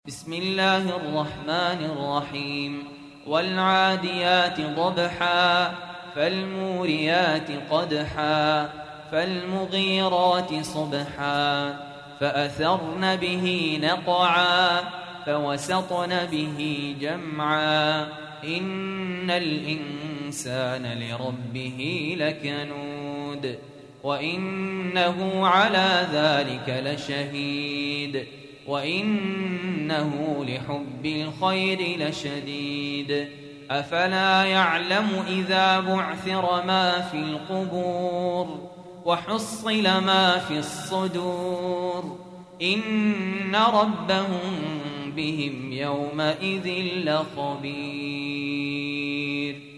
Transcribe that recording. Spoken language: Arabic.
بسم الله الرحمن الرحيم والعاديات ضبحا فالموريات قدحا فالمغيرات صبحا فأثرن به نقعا فوسطن به جمعا إن الإنسان لربه لكنود وإنه على ذلك لشهيد وإنه لحب الخير لشديد أفلا يعلم إذا بعثر ما في القبور وحصل ما في الصدور إن ربهم بهم يومئذ لخبير.